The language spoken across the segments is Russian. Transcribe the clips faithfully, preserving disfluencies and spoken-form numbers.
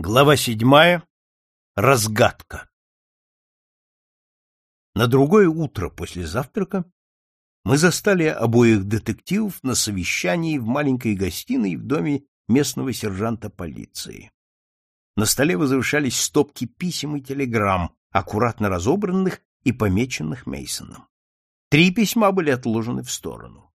Глава седьмая. Разгадка. На другое утро после завтрака мы застали обоих детективов на совещании в маленькой гостиной в доме местного сержанта полиции. На столе возвышались стопки писем и телеграмм, аккуратно разобранных и помеченных Мейсоном. Три письма были отложены в сторону.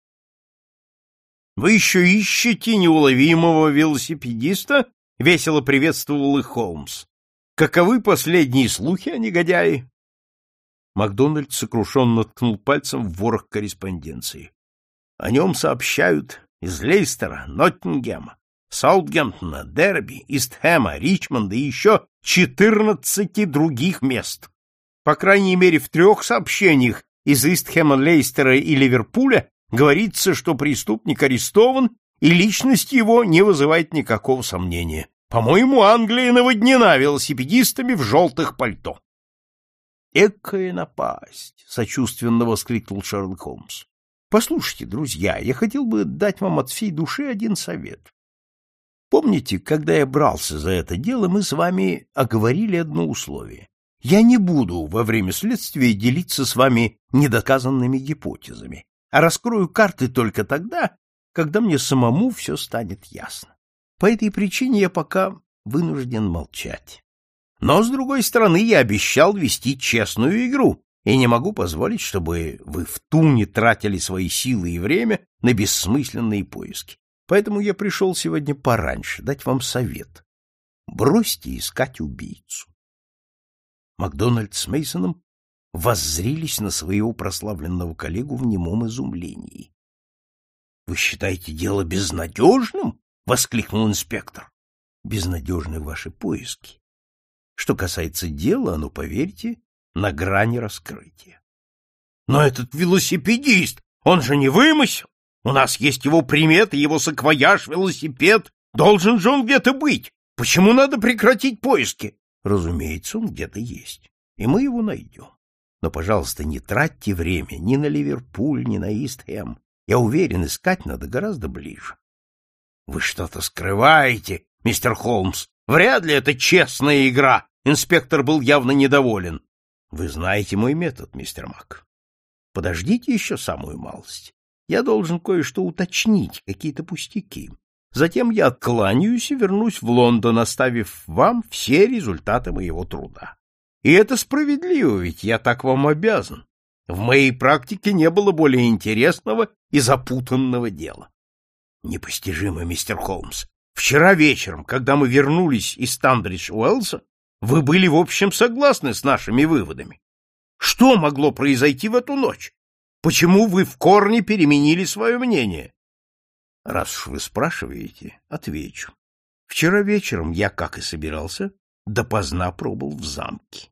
«Вы еще ищете неуловимого велосипедиста?» — весело приветствовал их Холмс. «Каковы последние слухи о негодяе?» Макдональд сокрушенно ткнул пальцем в ворох корреспонденции. «О нем сообщают из Лейстера, Ноттингема, Саутгемптона, Дерби, Истхэма, Ричмонда и еще четырнадцати других мест. По крайней мере, в трех сообщениях из Истхэма, Лейстера и Ливерпуля говорится, что преступник арестован, и личность его не вызывает никакого сомнения. По-моему, Англия наводнена велосипедистами в желтых пальто». «Экая напасть!» — сочувственно воскликнул Шерлок Холмс. «Послушайте, друзья, я хотел бы дать вам от всей души один совет. Помните, когда я брался за это дело, мы с вами оговорили одно условие. Я не буду во время следствия делиться с вами недоказанными гипотезами, а раскрою карты только тогда, когда мне самому все станет ясно. По этой причине я пока вынужден молчать. Но, с другой стороны, я обещал вести честную игру, и не могу позволить, чтобы вы в туне тратили свои силы и время на бессмысленные поиски. Поэтому я пришел сегодня пораньше дать вам совет. Бросьте искать убийцу». Макдональд с Мейсоном воззрились на своего прославленного коллегу в немом изумлении. — Вы считаете дело безнадежным? — воскликнул инспектор. — Безнадежны ваши поиски. Что касается дела, оно, поверьте, на грани раскрытия. — Но этот велосипедист, он же не вымысел. У нас есть его приметы, его саквояж, велосипед. Должен же он где-то быть. Почему надо прекратить поиски? — Разумеется, он где-то есть, и мы его найдем. Но, пожалуйста, не тратьте время ни на Ливерпуль, ни на Истхэм. Я уверен, искать надо гораздо ближе. — Вы что-то скрываете, мистер Холмс. Вряд ли это честная игра. Инспектор был явно недоволен. — Вы знаете мой метод, мистер Мак. Подождите еще самую малость. Я должен кое-что уточнить, какие-то пустяки. Затем я откланяюсь и вернусь в Лондон, оставив вам все результаты моего труда. И это справедливо, ведь я так вам обязан. В моей практике не было более интересного и запутанного дела. Непостижимо, мистер Холмс. Вчера вечером, когда мы вернулись из Танбридж-Уэллса, вы были в общем согласны с нашими выводами. Что могло произойти в эту ночь? Почему вы в корне переменили свое мнение? Раз уж вы спрашиваете, отвечу. Вчера вечером я, как и собирался, допоздна пробыл в замке.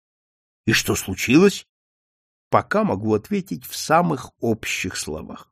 И что случилось? Пока могу ответить в самых общих словах.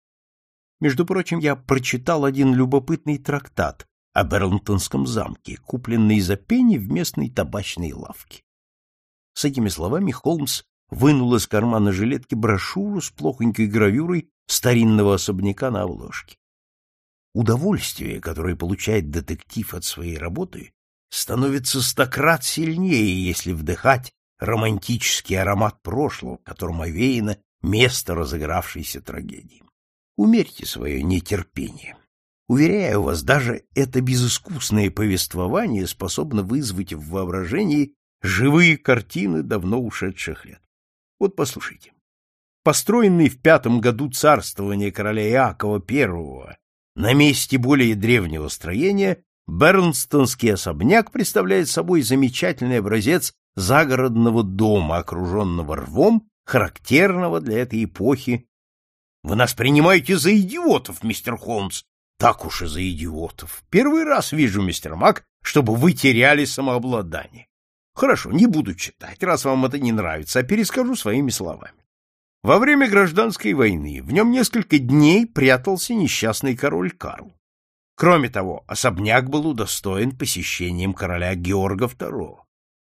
Между прочим, я прочитал один любопытный трактат о Берлингтонском замке, купленный за пенни в местной табачной лавке. С этими словами Холмс вынул из кармана жилетки брошюру с плохонькой гравюрой старинного особняка на обложке. Удовольствие, которое получает детектив от своей работы, становится стократ сильнее, если вдыхать романтический аромат прошлого, которым овеяно место разыгравшейся трагедии. Умерьте свое нетерпение. Уверяю вас, даже это безыскусное повествование способно вызвать в воображении живые картины давно ушедших лет. Вот послушайте. Построенный в пятом году царствования короля Иакова Первого на месте более древнего строения, Берлингтонский особняк представляет собой замечательный образец загородного дома, окруженного рвом, характерного для этой эпохи. Вы нас принимаете за идиотов, мистер Холмс. Так уж и за идиотов. Первый раз вижу, мистер Мак, чтобы вы теряли самообладание. Хорошо, не буду читать, раз вам это не нравится, а перескажу своими словами. Во время гражданской войны в нем несколько дней прятался несчастный король Карл. Кроме того, особняк был удостоен посещением короля Георга Второго.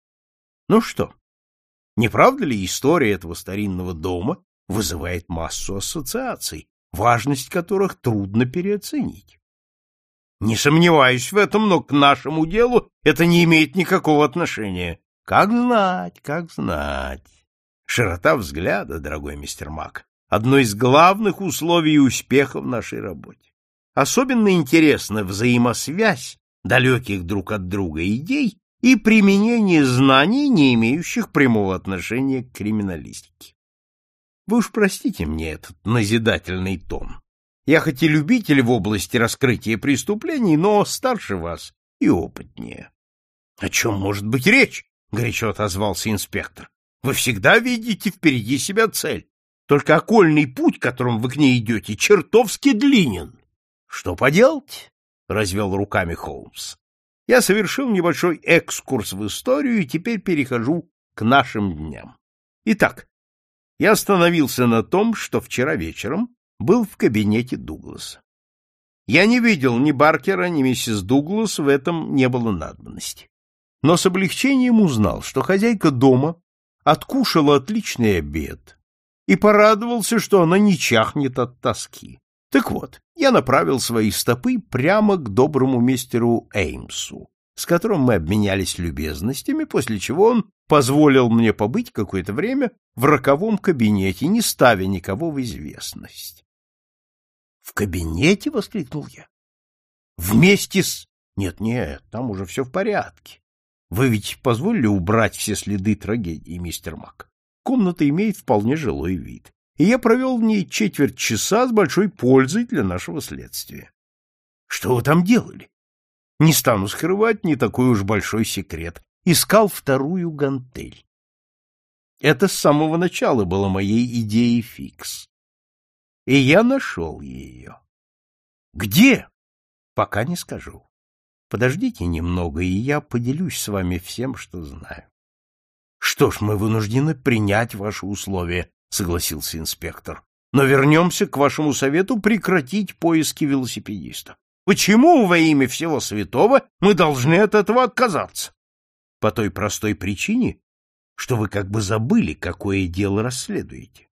Ну что, не правда ли история этого старинного дома вызывает массу ассоциаций, важность которых трудно переоценить? Не сомневаюсь в этом, но к нашему делу это не имеет никакого отношения. Как знать, как знать. Широта взгляда, дорогой мистер Мак, одно из главных условий успеха в нашей работе. Особенно интересна взаимосвязь далеких друг от друга идей и применение знаний, не имеющих прямого отношения к криминалистике. Вы уж простите мне этот назидательный тон. Я хоть и любитель в области раскрытия преступлений, но старше вас и опытнее. — О чем может быть речь? — горячо отозвался инспектор. — Вы всегда видите впереди себя цель. Только окольный путь, которым вы к ней идете, чертовски длинен. — Что поделать? — развел руками Холмс. — Я совершил небольшой экскурс в историю и теперь перехожу к нашим дням. Итак, я остановился на том, что вчера вечером был в кабинете Дугласа. Я не видел ни Баркера, ни миссис Дуглас, в этом не было надобности. Но с облегчением узнал, что хозяйка дома откушала отличный обед и порадовался, что она не чахнет от тоски. Так вот, я направил свои стопы прямо к доброму мистеру Эймсу, с которым мы обменялись любезностями, после чего он позволил мне побыть какое-то время в роковом кабинете, не ставя никого в известность. — В кабинете? — воскликнул я. — Вместе с... Нет, нет, там уже все в порядке. Вы ведь позволили убрать все следы трагедии, мистер Мак? Комната имеет вполне жилой вид, и я провел в ней четверть часа с большой пользой для нашего следствия. — Что вы там делали? — Не стану скрывать, не такой уж большой секрет. Искал вторую гантель. Это с самого начала было моей идеей фикс. И я нашел ее. Где? Пока не скажу. Подождите немного, и я поделюсь с вами всем, что знаю. Что ж, мы вынуждены принять ваши условия, согласился инспектор. Но вернемся к вашему совету прекратить поиски велосипедиста. Почему во имя всего святого мы должны от этого отказаться? По той простой причине, что вы как бы забыли, какое дело расследуете.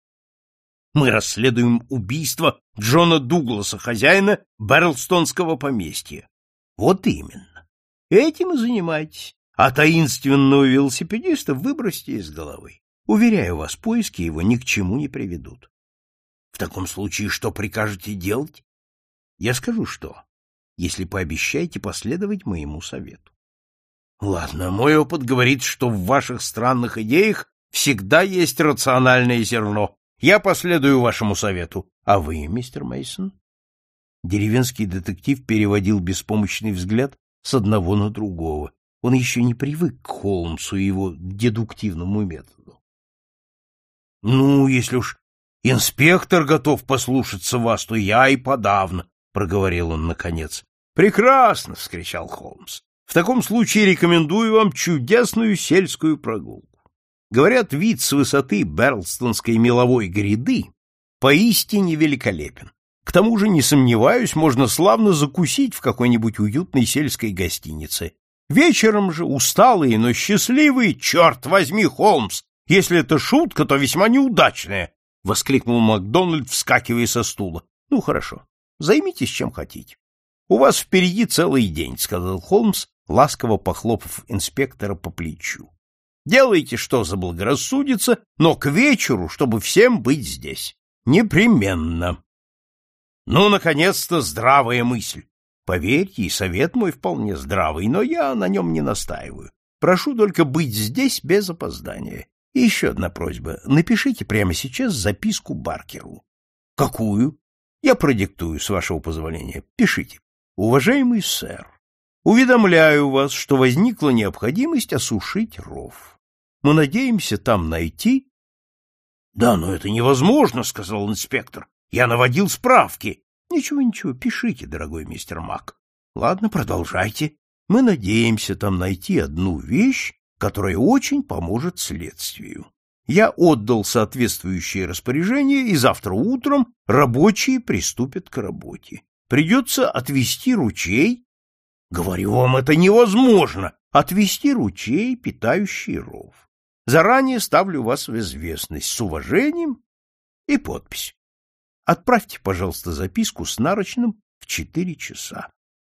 Мы расследуем убийство Джона Дугласа, хозяина Берлстонского поместья. Вот именно. Этим и занимайтесь. А таинственного велосипедиста выбросьте из головы. Уверяю вас, поиски его ни к чему не приведут. В таком случае что прикажете делать? Я скажу что, если пообещаете последовать моему совету. Ладно, мой опыт говорит, что в ваших странных идеях всегда есть рациональное зерно. Я последую вашему совету. А вы, мистер Мейсон? Деревенский детектив переводил беспомощный взгляд с одного на другого. Он еще не привык к Холмсу и его дедуктивному методу. — Ну, если уж инспектор готов послушаться вас, то я и подавно, — проговорил он наконец. — Прекрасно! — вскричал Холмс. — В таком случае рекомендую вам чудесную сельскую прогулку. Говорят, вид с высоты Берлстонской меловой гряды поистине великолепен. К тому же, не сомневаюсь, можно славно закусить в какой-нибудь уютной сельской гостинице. Вечером же, усталые, но счастливые, черт возьми, Холмс, если это шутка, то весьма неудачная, — воскликнул Макдональд, вскакивая со стула. — Ну, хорошо, займитесь чем хотите. — У вас впереди целый день, — сказал Холмс, ласково похлопав инспектора по плечу. — Делайте, что заблагорассудится, но к вечеру, чтобы всем быть здесь. Непременно. Ну, наконец-то, здравая мысль. Поверьте, и совет мой вполне здравый, но я на нем не настаиваю. Прошу только быть здесь без опоздания. И еще одна просьба. Напишите прямо сейчас записку Баркеру. — Какую? — Я продиктую, с вашего позволения. Пишите. Уважаемый сэр, уведомляю вас, что возникла необходимость осушить ров. Мы надеемся там найти... — Да, но это невозможно, — сказал инспектор. — Я наводил справки. — Ничего, ничего, пишите, дорогой мистер Мак. Ладно, продолжайте. Мы надеемся там найти одну вещь, которая очень поможет следствию. Я отдал соответствующее распоряжение, и завтра утром рабочие приступят к работе. Придется отвести ручей. Говорю вам, это невозможно. Отвести ручей, питающий ров. Заранее ставлю вас в известность. С уважением и подпись. Отправьте, пожалуйста, записку с нарочным в четыре часа.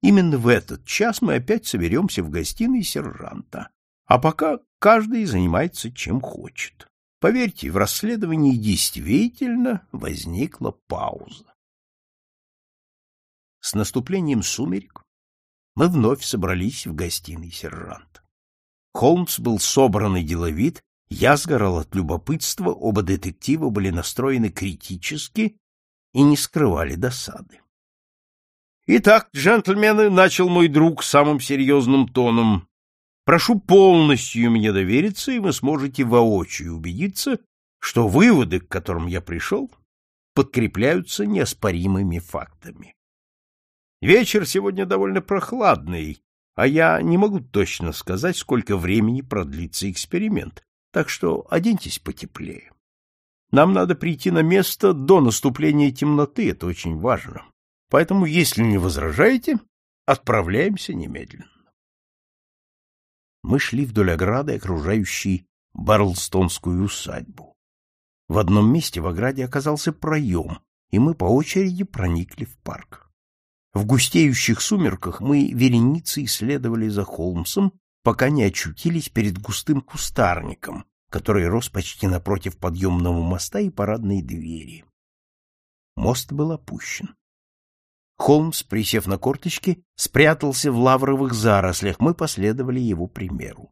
Именно в этот час мы опять соберемся в гостиной сержанта, а пока каждый занимается чем хочет. Поверьте, в расследовании действительно возникла пауза. С наступлением сумерек мы вновь собрались в гостиной сержанта. Холмс был собран и деловит, я сгорал от любопытства, оба детектива были настроены критически и не скрывали досады. «Итак, джентльмены, — начал мой друг самым серьезным тоном, — прошу полностью мне довериться, и вы сможете воочию убедиться, что выводы, к которым я пришел, подкрепляются неоспоримыми фактами. Вечер сегодня довольно прохладный, а я не могу точно сказать, сколько времени продлится эксперимент, так что оденьтесь потеплее. Нам надо прийти на место до наступления темноты, это очень важно. Поэтому, если не возражаете, отправляемся немедленно». Мы шли вдоль ограды, окружающей Барлстонскую усадьбу. В одном месте в ограде оказался проем, и мы по очереди проникли в парк. В густеющих сумерках мы вереницей следовали за Холмсом, пока не очутились перед густым кустарником, который рос почти напротив подъемного моста и парадной двери. Мост был опущен. Холмс, присев на корточки, спрятался в лавровых зарослях, мы последовали его примеру.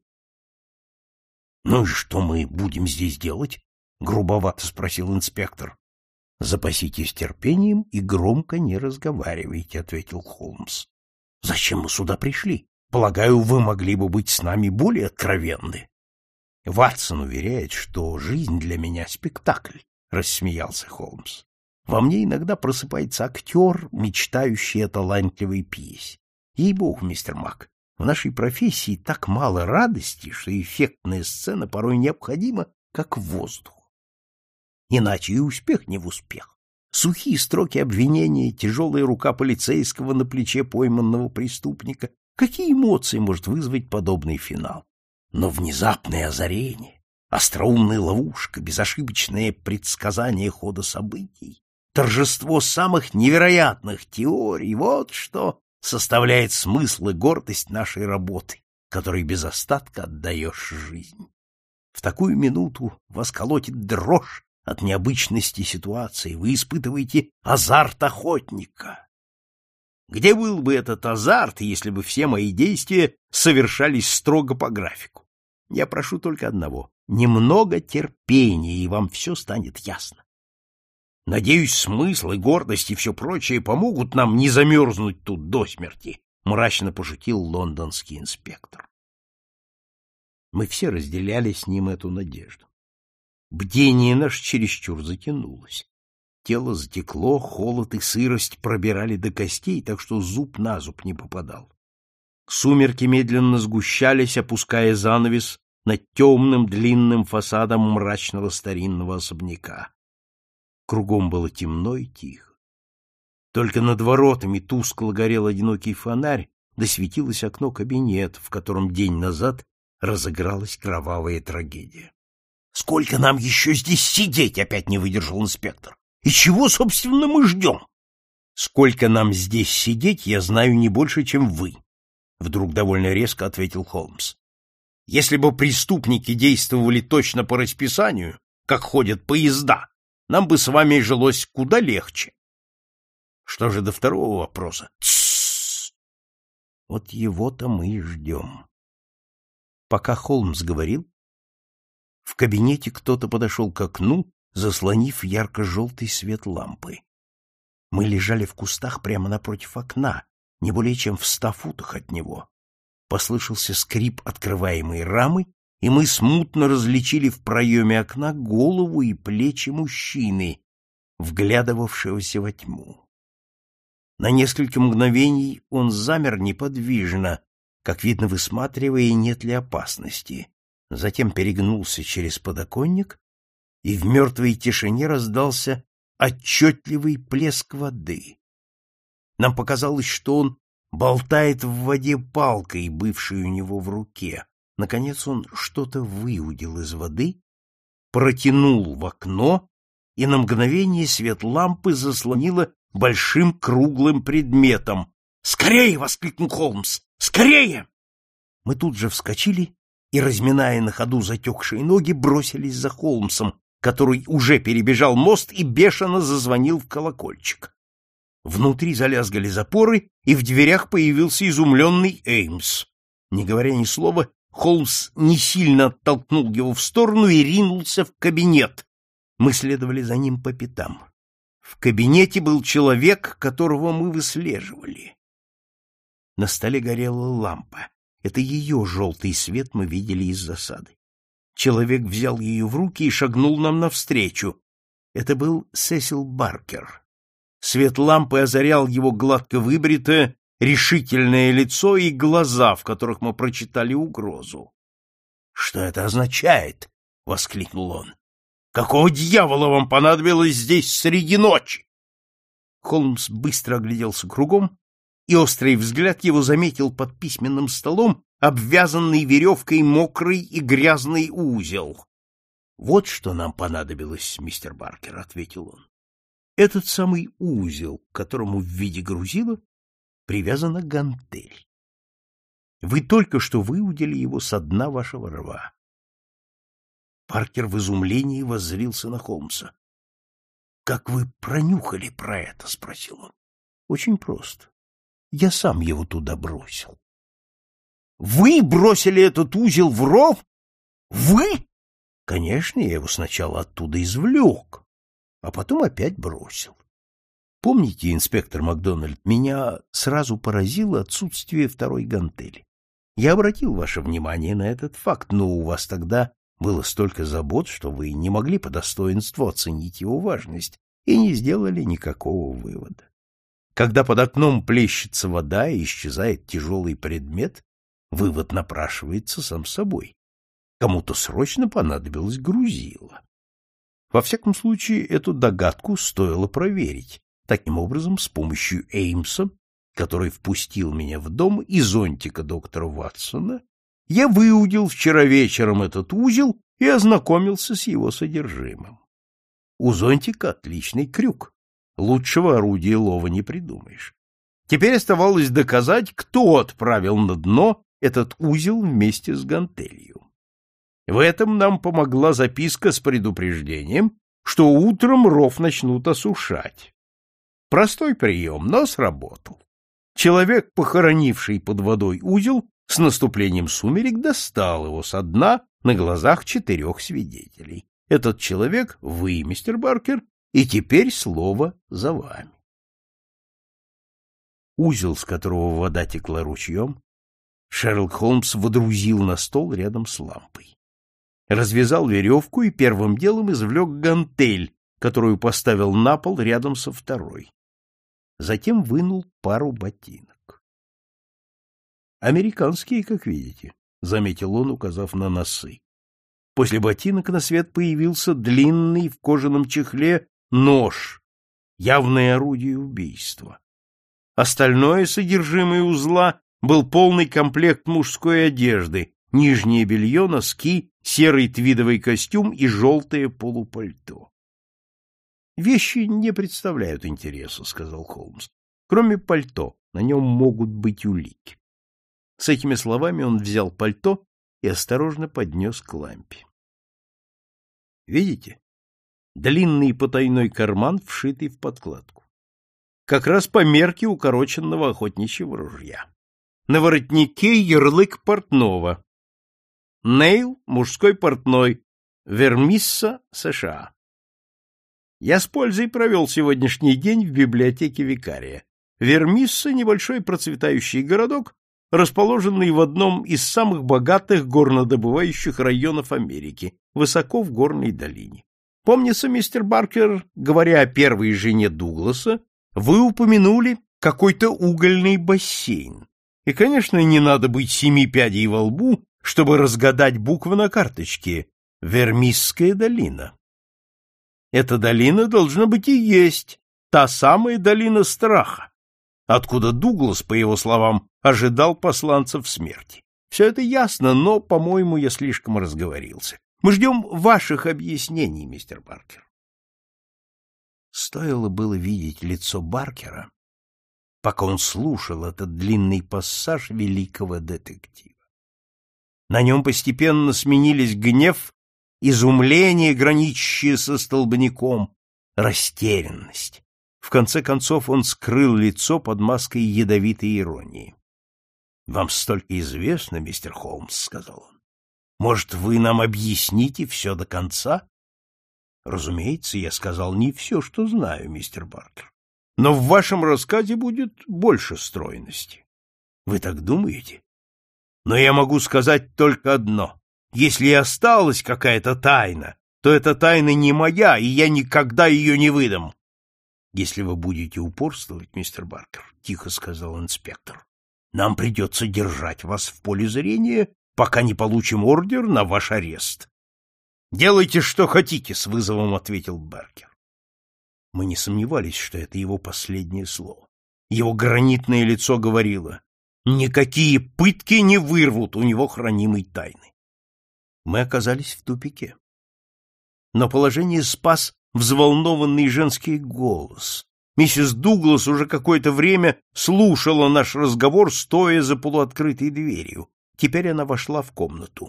— Ну и что мы будем здесь делать? — грубовато спросил инспектор. — Запаситесь терпением и громко не разговаривайте, — ответил Холмс. — Зачем мы сюда пришли? Полагаю, вы могли бы быть с нами более откровенны. — Ватсон уверяет, что жизнь для меня — спектакль, — рассмеялся Холмс. Во мне иногда просыпается актер, мечтающий о талантливой пьесе. Ей-богу, мистер Мак, в нашей профессии так мало радости, что эффектная сцена порой необходима, как воздух. Иначе и успех не в успех. Сухие строки обвинения, тяжелая рука полицейского на плече пойманного преступника. Какие эмоции может вызвать подобный финал? Но внезапное озарение, остроумная ловушка, безошибочное предсказание хода событий, торжество самых невероятных теорий — вот что составляет смысл и гордость нашей работы, которой без остатка отдаешь жизнь. В такую минуту вас колотит дрожь от необычности ситуации, вы испытываете азарт охотника. Где был бы этот азарт, если бы все мои действия совершались строго по графику? Я прошу только одного — немного терпения, и вам все станет ясно. Надеюсь, смысл и гордость и все прочее помогут нам не замерзнуть тут до смерти, — мрачно пошутил лондонский инспектор. Мы все разделяли с ним эту надежду. Бдение наше чересчур затянулось. Тело затекло, холод и сырость пробирали до костей, так что зуб на зуб не попадал. Сумерки медленно сгущались, опуская занавес над темным длинным фасадом мрачного старинного особняка. Кругом было темно и тихо. Только над воротами тускло горел одинокий фонарь, да светилось окно кабинета, в котором день назад разыгралась кровавая трагедия. — Сколько нам еще здесь сидеть? — опять не выдержал инспектор. — И чего, собственно, мы ждем? — Сколько нам здесь сидеть, я знаю не больше, чем вы, — вдруг довольно резко ответил Холмс. — Если бы преступники действовали точно по расписанию, как ходят поезда, нам бы с вами жилось куда легче. Что же до второго вопроса? Тссс! Вот его-то мы и ждем. Пока Холмс говорил, в кабинете кто-то подошел к окну, заслонив ярко-желтый свет лампы. Мы лежали в кустах прямо напротив окна, не более чем в ста футах от него. Послышался скрип открываемой рамы, и мы смутно различили в проеме окна голову и плечи мужчины, вглядывавшегося во тьму. На несколько мгновений он замер неподвижно, как видно, высматривая, нет ли опасности. Затем перегнулся через подоконник, и в мертвой тишине раздался отчетливый плеск воды. Нам показалось, что он болтает в воде палкой, бывшей у него в руке. Наконец он что-то выудил из воды, протянул в окно, и на мгновение свет лампы заслонило большим круглым предметом, «Скорее!» — воскликнул Холмс. «Скорее!» Мы тут же вскочили и, разминая на ходу затекшие ноги, бросились за Холмсом, который уже перебежал мост и бешено зазвонил в колокольчик. Внутри залязгали запоры, и в дверях появился изумленный Эймс. Не говоря ни слова, Холмс не сильно оттолкнул его в сторону и ринулся в кабинет. Мы следовали за ним по пятам. В кабинете был человек, которого мы выслеживали. На столе горела лампа. Это ее желтый свет мы видели из засады. Человек взял ее в руки и шагнул нам навстречу. Это был Сесил Баркер. Свет лампы озарял его гладко выбритое, решительное лицо и глаза, в которых мы прочитали угрозу. — Что это означает? — воскликнул он. — Какого дьявола вам понадобилось здесь среди ночи? Холмс быстро огляделся кругом, и острый взгляд его заметил под письменным столом обвязанный веревкой мокрый и грязный узел. — Вот что нам понадобилось, мистер Баркер, — ответил он. — Этот самый узел, к которому в виде грузила привязана гантель. Вы только что выудили его со дна вашего рва. Паркер в изумлении воззрился на Холмса. — Как вы пронюхали про это? — спросил он. — Очень просто. Я сам его туда бросил. — Вы бросили этот узел в ров? Вы? — Конечно, я его сначала оттуда извлек, а потом опять бросил. Помните, инспектор Макдональд, меня сразу поразило отсутствие второй гантели. Я обратил ваше внимание на этот факт, но у вас тогда было столько забот, что вы не могли по достоинству оценить его важность и не сделали никакого вывода. Когда под окном плещется вода и исчезает тяжелый предмет, вывод напрашивается сам собой. Кому-то срочно понадобилось грузило. Во всяком случае, эту догадку стоило проверить. Таким образом, с помощью Эймса, который впустил меня в дом, и зонтика доктора Ватсона, я выудил вчера вечером этот узел и ознакомился с его содержимым. У зонтика отличный крюк. Лучшего орудия лова не придумаешь. Теперь оставалось доказать, кто отправил на дно этот узел вместе с гантелью. В этом нам помогла записка с предупреждением, что утром ров начнут осушать. Простой прием, но сработал. Человек, похоронивший под водой узел, с наступлением сумерек достал его со дна на глазах четырех свидетелей. Этот человек — вы, мистер Баркер, и теперь слово за вами. Узел, с которого вода текла ручьем, Шерлок Холмс водрузил на стол рядом с лампой. Развязал веревку и первым делом извлек гантель, которую поставил на пол рядом со второй. Затем вынул пару ботинок. «Американские, как видите», — заметил он, указав на носы. После ботинок на свет появился длинный в кожаном чехле нож, явное орудие убийства. Остальное содержимое узла был полный комплект мужской одежды, нижнее белье, носки, серый твидовый костюм и желтое полупальто. «Вещи не представляют интереса», — сказал Холмс. «Кроме пальто, на нем могут быть улики». С этими словами он взял пальто и осторожно поднес к лампе. «Видите? Длинный потайной карман, вшитый в подкладку. Как раз по мерке укороченного охотничьего ружья. На воротнике ярлык портного. Нейл, мужской портной, Вермисса, США. Я с пользой провел сегодняшний день в библиотеке викария. Вермисса — небольшой процветающий городок, расположенный в одном из самых богатых горнодобывающих районов Америки, высоко в горной долине. Помнится, мистер Баркер, говоря о первой жене Дугласа, вы упомянули какой-то угольный бассейн. И, конечно, не надо быть семи пядей во лбу, чтобы разгадать буквы на карточке. Вермисская долина. Эта долина, должна быть, и есть та самая долина страха, откуда Дуглас, по его словам, ожидал посланцев смерти. Все это ясно, но, по-моему, я слишком разговорился. Мы ждем ваших объяснений, мистер Баркер. Стоило было видеть лицо Баркера, пока он слушал этот длинный пассаж великого детектива. На нем постепенно сменились гнев, изумление, граничащее со столбняком, растерянность. В конце концов он скрыл лицо под маской ядовитой иронии. — Вам столько известно, мистер Холмс, — сказал он. — Может, вы нам объясните все до конца? — Разумеется, я сказал не все, что знаю, мистер Баркер. Но в вашем рассказе будет больше стройности. Вы так думаете? Но я могу сказать только одно. Если и осталась какая-то тайна, то эта тайна не моя, и я никогда ее не выдам. Если вы будете упорствовать, мистер Баркер, — тихо сказал инспектор, — нам придется держать вас в поле зрения, пока не получим ордер на ваш арест. — Делайте, что хотите, — с вызовом ответил Баркер. Мы не сомневались, что это его последнее слово. Его гранитное лицо говорило: никакие пытки не вырвут у него хранимой тайны. Мы оказались в тупике. Но положение спас взволнованный женский голос. Миссис Дуглас уже какое-то время слушала наш разговор, стоя за полуоткрытой дверью. Теперь она вошла в комнату.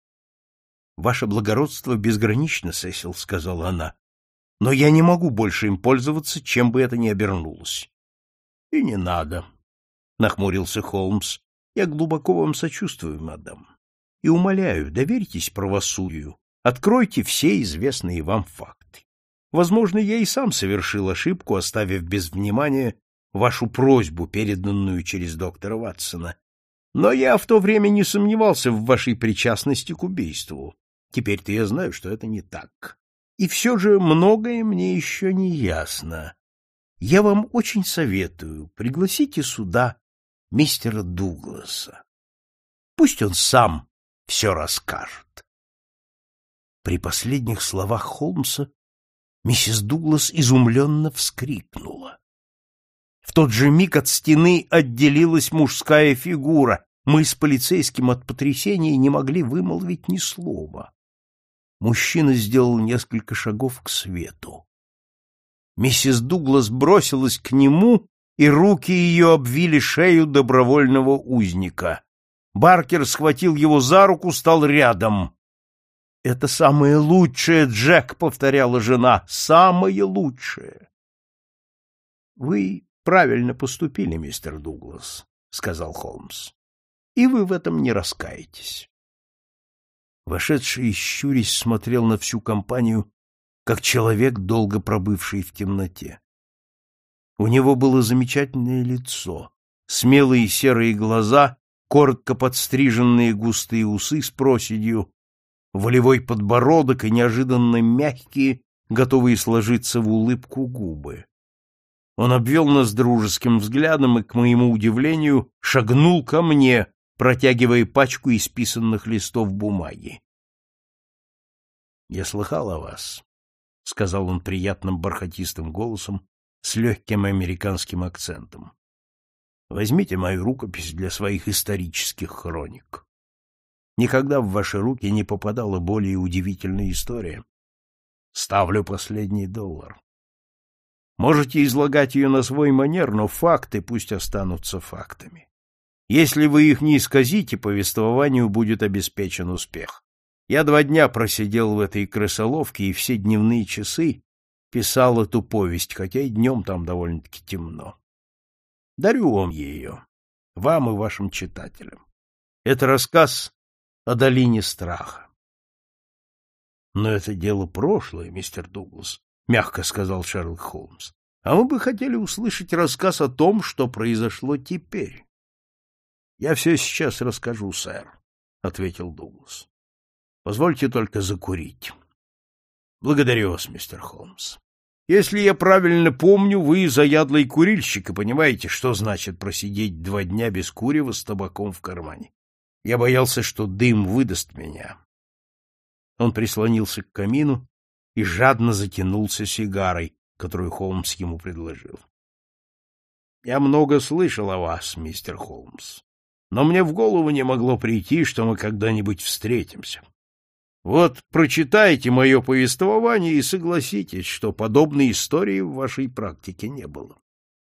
— Ваше благородство безгранично, Сесил, — сказала она, — но я не могу больше им пользоваться, чем бы это ни обернулось. — И не надо, — нахмурился Холмс. — Я глубоко вам сочувствую, мадам, и умоляю, доверьтесь правосудию, откройте все известные вам факты. Возможно, я и сам совершил ошибку, оставив без внимания вашу просьбу, переданную через доктора Ватсона, но я в то время не сомневался в вашей причастности к убийству. Теперь-то я знаю, что это не так. И все же многое мне еще не ясно. Я вам очень советую, пригласите сюда мистера Дугласа. Пусть он сам все расскажет. При последних словах Холмса миссис Дуглас изумленно вскрикнула. В тот же миг от стены отделилась мужская фигура. Мы с полицейским от потрясения не могли вымолвить ни слова. Мужчина сделал несколько шагов к свету. Миссис Дуглас бросилась к нему, и руки ее обвили шею добровольного узника. Баркер схватил его за руку, стал рядом. — Это самое лучшее, Джек, — повторяла жена, — самое лучшее. — Вы правильно поступили, мистер Дуглас, — сказал Холмс, — и вы в этом не раскаетесь. Вошедший, щурясь, смотрел на всю компанию, как человек, долго пробывший в темноте. У него было замечательное лицо, смелые серые глаза, коротко подстриженные густые усы с проседью, волевой подбородок и неожиданно мягкие, готовые сложиться в улыбку губы. Он обвел нас дружеским взглядом и, к моему удивлению, шагнул ко мне, протягивая пачку исписанных листов бумаги. — Я слыхал о вас, — сказал он приятным бархатистым голосом с легким американским акцентом. — Возьмите мою рукопись для своих исторических хроник. Никогда в ваши руки не попадала более удивительная история. Ставлю последний доллар. Можете излагать ее на свой манер, но факты пусть останутся фактами. Если вы их не исказите, повествованию будет обеспечен успех. Я два дня просидел в этой крысоловке и все дневные часы писал эту повесть, хотя и днем там довольно-таки темно. Дарю вам ее, вам и вашим читателям. Это рассказ о долине страха. — Но это дело прошлое, мистер Дуглас, — мягко сказал Шерлок Холмс. — А мы бы хотели услышать рассказ о том, что произошло теперь. — Я все сейчас расскажу, сэр, — ответил Дуглас. — Позвольте только закурить. — Благодарю вас, мистер Холмс. Если я правильно помню, вы заядлый курильщик и понимаете, что значит просидеть два дня без курева с табаком в кармане. Я боялся, что дым выдаст меня. Он прислонился к камину и жадно затянулся сигарой, которую Холмс ему предложил. — Я много слышал о вас, мистер Холмс, но мне в голову не могло прийти, что мы когда-нибудь встретимся. Вот прочитайте мое повествование и согласитесь, что подобной истории в вашей практике не было.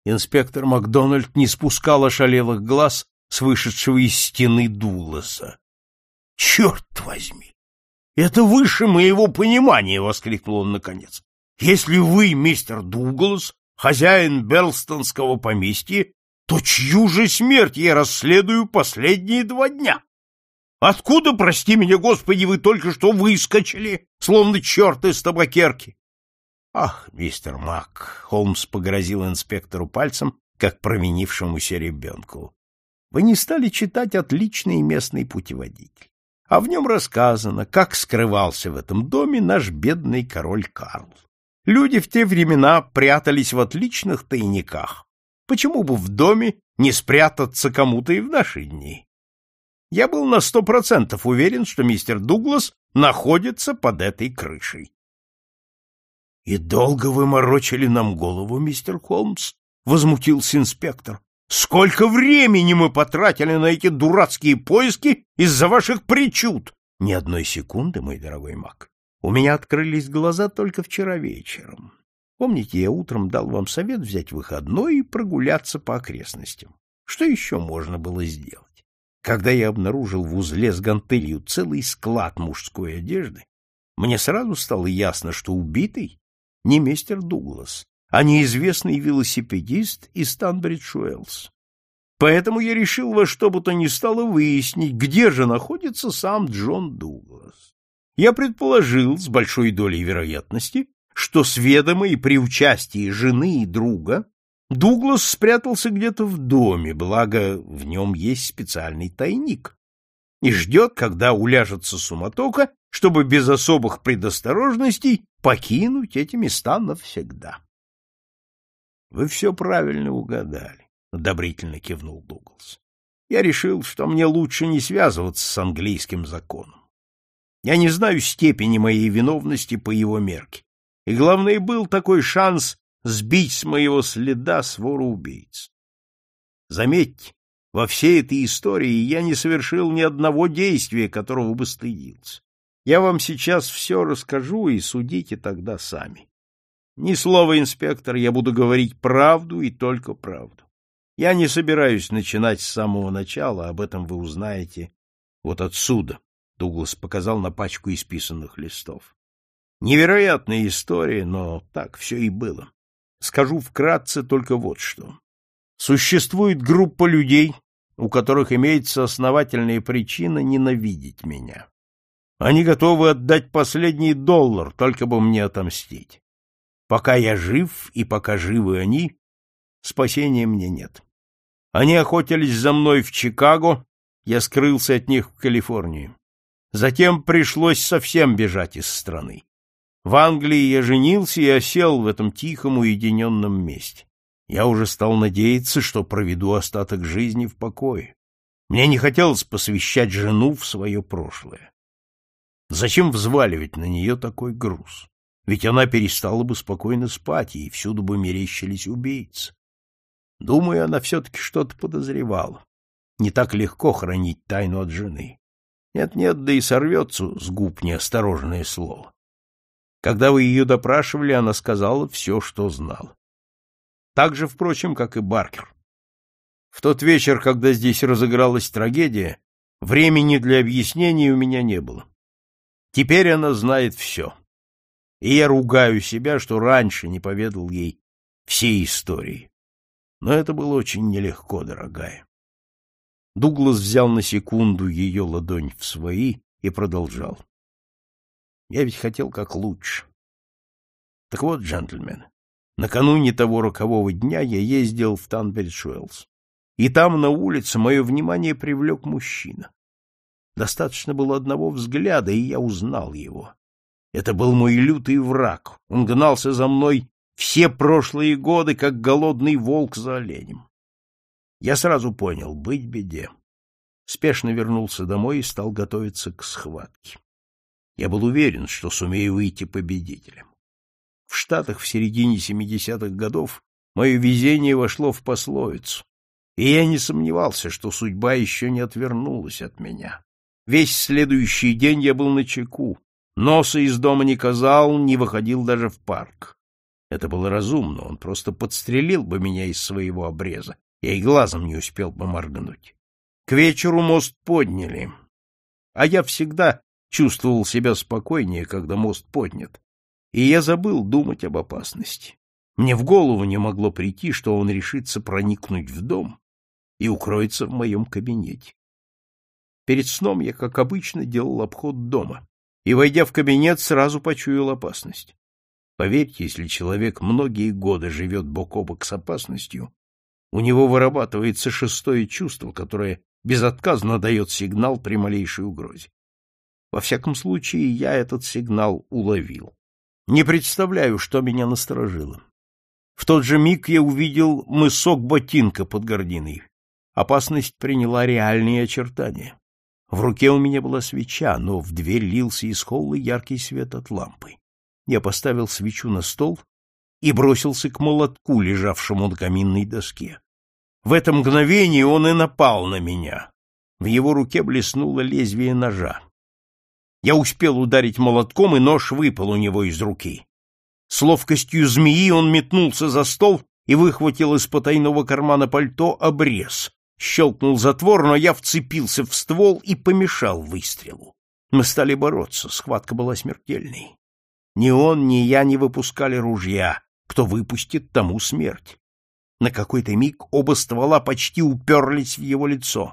Инспектор Макдональд не спускал ошалелых глаз с вышедшего из стены Дугласа. — Черт возьми! Это выше моего понимания! — воскликнул он наконец. — Если вы, мистер Дуглас, хозяин Берлстонского поместья, то чью же смерть я расследую последние два дня? Откуда, прости меня, Господи, вы только что выскочили, словно черт из табакерки? — Ах, мистер Мак! — Холмс погрозил инспектору пальцем, как провинившемуся ребенку. — Вы не стали читать отличный местный путеводитель, а в нем рассказано, как скрывался в этом доме наш бедный король Карл. Люди в те времена прятались в отличных тайниках. Почему бы в доме не спрятаться кому-то и в наши дни? Я был на сто процентов уверен, что мистер Дуглас находится под этой крышей. — И долго вы морочили нам голову, мистер Холмс? — возмутился инспектор. — Сколько времени мы потратили на эти дурацкие поиски из-за ваших причуд? — Ни одной секунды, мой дорогой Мак. У меня открылись глаза только вчера вечером. Помните, я утром дал вам совет взять выходной и прогуляться по окрестностям. Что еще можно было сделать? Когда я обнаружил в узле с гантелью целый склад мужской одежды, мне сразу стало ясно, что убитый не мистер Дуглас, а неизвестный велосипедист из Танбридж-Уэллс. Поэтому я решил во что бы то ни стало выяснить, где же находится сам Джон Дуглас. Я предположил с большой долей вероятности, что с ведома и при участии жены и друга Дуглас спрятался где-то в доме, благо в нем есть специальный тайник, и ждет, когда уляжется суматоха, чтобы без особых предосторожностей покинуть эти места навсегда. — Вы все правильно угадали, — одобрительно кивнул Дуглас. — Я решил, что мне лучше не связываться с английским законом. Я не знаю степени моей виновности по его мерке, и, главное, был такой шанс сбить с моего следа свору убийц. Заметьте, во всей этой истории я не совершил ни одного действия, которого бы стыдился. Я вам сейчас все расскажу, и судите тогда сами. Ни слова, инспектор, я буду говорить правду и только правду. Я не собираюсь начинать с самого начала, об этом вы узнаете вот отсюда. Дуглас показал на пачку исписанных листов. Невероятная история, но так все и было. Скажу вкратце только вот что. Существует группа людей, у которых имеется основательная причина ненавидеть меня. Они готовы отдать последний доллар, только бы мне отомстить. Пока я жив и пока живы они, спасения мне нет. Они охотились за мной в Чикаго, я скрылся от них в Калифорнии. Затем пришлось совсем бежать из страны. В Англии я женился и осел в этом тихом, уединенном месте. Я уже стал надеяться, что проведу остаток жизни в покое. Мне не хотелось посвящать жену в свое прошлое. Зачем взваливать на нее такой груз? Ведь она перестала бы спокойно спать, и всюду бы мерещились убийцы. Думаю, она все-таки что-то подозревала. Не так легко хранить тайну от жены. Нет-нет, да и сорвется с губ неосторожное слово. Когда вы ее допрашивали, она сказала все, что знала. Так же, впрочем, как и Баркер. В тот вечер, когда здесь разыгралась трагедия, времени для объяснений у меня не было. Теперь она знает все. И я ругаю себя, что раньше не поведал ей всей истории. Но это было очень нелегко, дорогая. Дуглас взял на секунду ее ладонь в свои и продолжал. Я ведь хотел как лучше. Так вот, джентльмены, накануне того рокового дня я ездил в Танбридж-Уэллс, и там на улице мое внимание привлек мужчина. Достаточно было одного взгляда, и я узнал его. Это был мой лютый враг. Он гнался за мной все прошлые годы, как голодный волк за оленем. Я сразу понял — быть беде. Спешно вернулся домой и стал готовиться к схватке. Я был уверен, что сумею выйти победителем. В Штатах в середине семидесятых годов мое везение вошло в пословицу, и я не сомневался, что судьба еще не отвернулась от меня. Весь следующий день я был начеку, носа из дома не казал, не выходил даже в парк. Это было разумно, он просто подстрелил бы меня из своего обреза, я и глазом не успел бы моргнуть. К вечеру мост подняли, а я всегда чувствовал себя спокойнее, когда мост поднят, и я забыл думать об опасности. Мне в голову не могло прийти, что он решится проникнуть в дом и укроется в моем кабинете. Перед сном я, как обычно, делал обход дома, и, войдя в кабинет, сразу почуял опасность. Поверьте, если человек многие годы живет бок о бок с опасностью, у него вырабатывается шестое чувство, которое безотказно дает сигнал при малейшей угрозе. Во всяком случае, я этот сигнал уловил. Не представляю, что меня насторожило. В тот же миг я увидел мысок ботинка под гординой. Опасность приняла реальные очертания. В руке у меня была свеча, но в дверь лился из холла яркий свет от лампы. Я поставил свечу на стол и бросился к молотку, лежавшему на каминной доске. В это мгновение он и напал на меня. В его руке блеснуло лезвие ножа. Я успел ударить молотком, и нож выпал у него из руки. С ловкостью змеи он метнулся за стол и выхватил из потайного кармана пальто обрез. Щелкнул затвор, но я вцепился в ствол и помешал выстрелу. Мы стали бороться, схватка была смертельной. Ни он, ни я не выпускали ружья. Кто выпустит, тому смерть. На какой-то миг оба ствола почти уперлись в его лицо.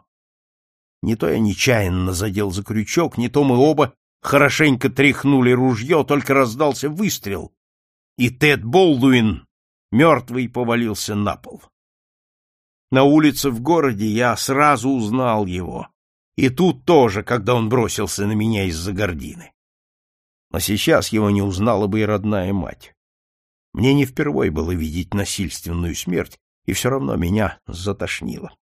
Не то я нечаянно задел за крючок, не то мы оба хорошенько тряхнули ружье, только раздался выстрел, и Тед Болдуин мертвый повалился на пол. На улице в городе я сразу узнал его, и тут тоже, когда он бросился на меня из-за гардины. Но сейчас его не узнала бы и родная мать. Мне не впервой было видеть насильственную смерть, и все равно меня затошнило.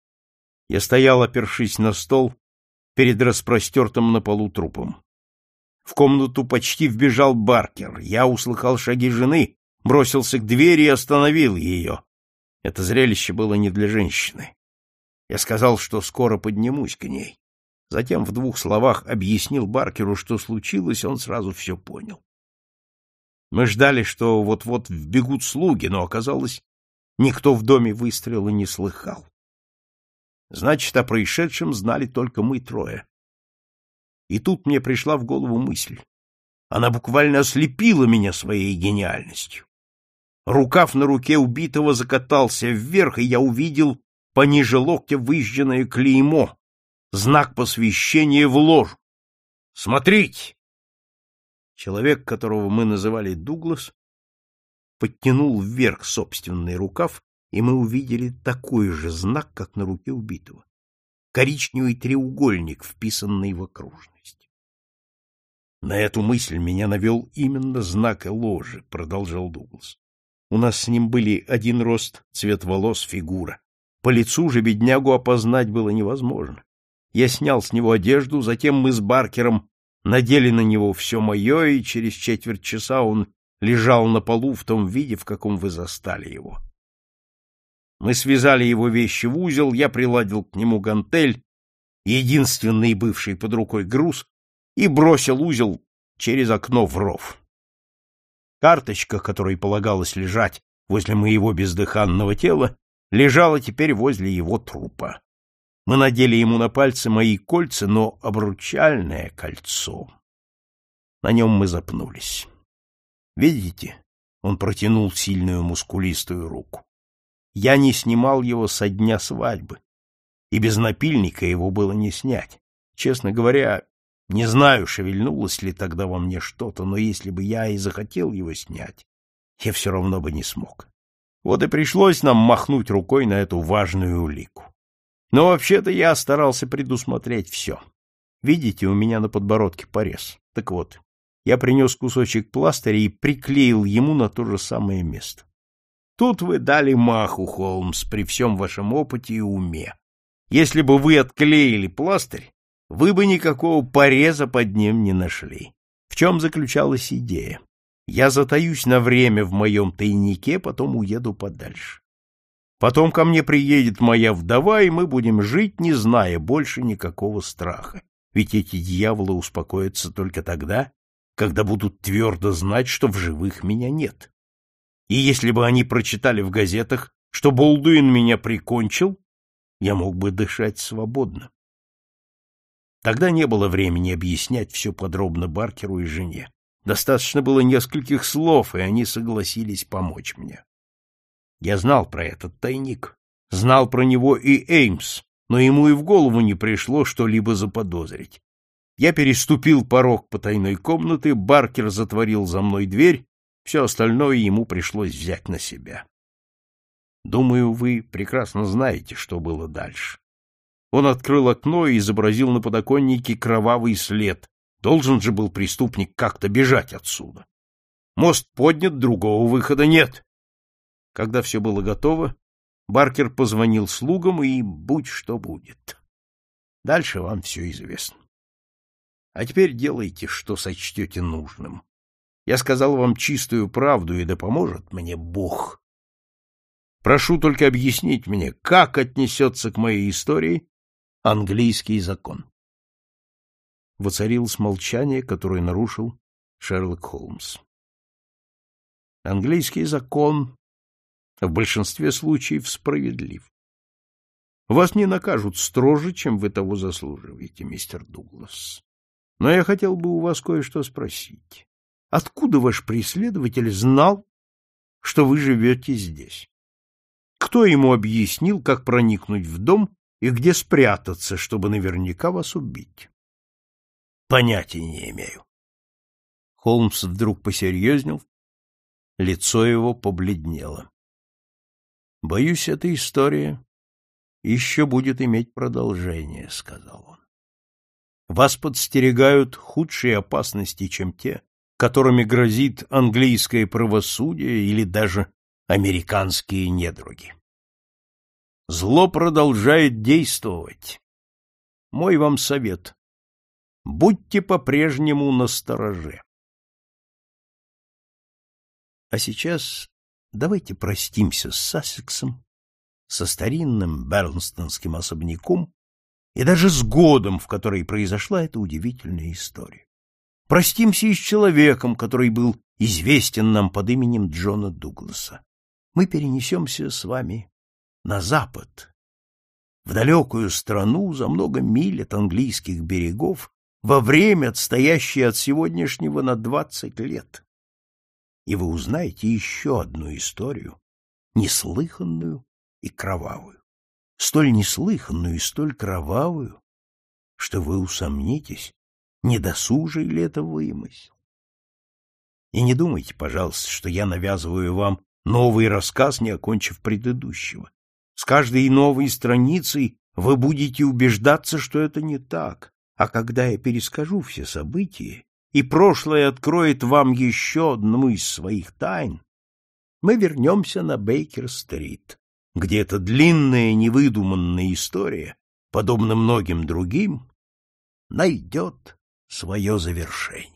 Я стоял, опершись на стол, перед распростертым на полу трупом. В комнату почти вбежал Баркер. Я услыхал шаги жены, бросился к двери и остановил ее. Это зрелище было не для женщины. Я сказал, что скоро поднимусь к ней. Затем в двух словах объяснил Баркеру, что случилось, он сразу все понял. Мы ждали, что вот-вот вбегут слуги, но оказалось, никто в доме выстрела не слыхал. Значит, о происшедшем знали только мы трое. И тут мне пришла в голову мысль. Она буквально ослепила меня своей гениальностью. Рукав на руке убитого закатался вверх, и я увидел пониже локтя выжженное клеймо, знак посвящения в ложу. «Смотрите!» Человек, которого мы называли Дуглас, подтянул вверх собственный рукав, и мы увидели такой же знак, как на руке убитого. Коричневый треугольник, вписанный в окружность. На эту мысль меня навел именно знак ложи, продолжал Дуглас. У нас с ним были один рост, цвет волос, фигура. По лицу же беднягу опознать было невозможно. Я снял с него одежду, затем мы с Баркером надели на него все мое, и через четверть часа он лежал на полу в том виде, в каком вы застали его. Мы связали его вещи в узел, я приладил к нему гантель, единственный бывший под рукой груз, и бросил узел через окно в ров. Карточка, которой полагалось лежать возле моего бездыханного тела, лежала теперь возле его трупа. Мы надели ему на пальцы мои кольца, но обручальное кольцо. На нем мы запнулись. Видите? Он протянул сильную мускулистую руку. Я не снимал его со дня свадьбы, и без напильника его было не снять. Честно говоря, не знаю, шевельнулось ли тогда во мне что-то, но если бы я и захотел его снять, я все равно бы не смог. Вот и пришлось нам махнуть рукой на эту важную улику. Но вообще-то я старался предусмотреть все. Видите, у меня на подбородке порез. Так вот, я принес кусочек пластыря и приклеил ему на то же самое место. Тут вы дали маху, Холмс, при всем вашем опыте и уме. Если бы вы отклеили пластырь, вы бы никакого пореза под ним не нашли. В чем заключалась идея? Я затаюсь на время в моем тайнике, потом уеду подальше. Потом ко мне приедет моя вдова, и мы будем жить, не зная больше никакого страха. Ведь эти дьяволы успокоятся только тогда, когда будут твердо знать, что в живых меня нет. И если бы они прочитали в газетах, что Болдуин меня прикончил, я мог бы дышать свободно. Тогда не было времени объяснять все подробно Баркеру и жене. Достаточно было нескольких слов, и они согласились помочь мне. Я знал про этот тайник, знал про него и Эймс, но ему и в голову не пришло что-либо заподозрить. Я переступил порог потайной комнаты, Баркер затворил за мной дверь, все остальное ему пришлось взять на себя. Думаю, вы прекрасно знаете, что было дальше. Он открыл окно и изобразил на подоконнике кровавый след. Должен же был преступник как-то бежать отсюда. Мост поднят, другого выхода нет. Когда все было готово, Баркер позвонил слугам, и будь что будет. Дальше вам все известно. А теперь делайте, что сочтете нужным. Я сказал вам чистую правду, и да поможет мне Бог. Прошу только объяснить мне, как отнесется к моей истории английский закон. Воцарилось молчание, которое нарушил Шерлок Холмс. Английский закон в большинстве случаев справедлив. Вас не накажут строже, чем вы того заслуживаете, мистер Дуглас. Но я хотел бы у вас кое-что спросить. Откуда ваш преследователь знал, что вы живете здесь? Кто ему объяснил, как проникнуть в дом и где спрятаться, чтобы наверняка вас убить? Понятия не имею. Холмс вдруг посерьезнел, лицо его побледнело. Боюсь, эта история еще будет иметь продолжение, сказал он. Вас подстерегают худшие опасности, чем те, которыми грозит английское правосудие или даже американские недруги. Зло продолжает действовать. Мой вам совет: будьте по-прежнему настороже. А сейчас давайте простимся с Сассексом, со старинным бернстонским особняком и даже с годом, в который произошла эта удивительная история. Простимся и с человеком, который был известен нам под именем Джона Дугласа. Мы перенесемся с вами на запад, в далекую страну за много миль от английских берегов, во время, отстоящее от сегодняшнего на двадцать лет. И вы узнаете еще одну историю, неслыханную и кровавую. Столь неслыханную и столь кровавую, что вы усомнитесь, не досужий ли это вымысел. И не думайте, пожалуйста, что я навязываю вам новый рассказ, не окончив предыдущего. С каждой новой страницей вы будете убеждаться, что это не так, а когда я перескажу все события, и прошлое откроет вам еще одну из своих тайн, мы вернемся на Бейкер-стрит, где эта длинная невыдуманная история, подобно многим другим, найдет свое завершение.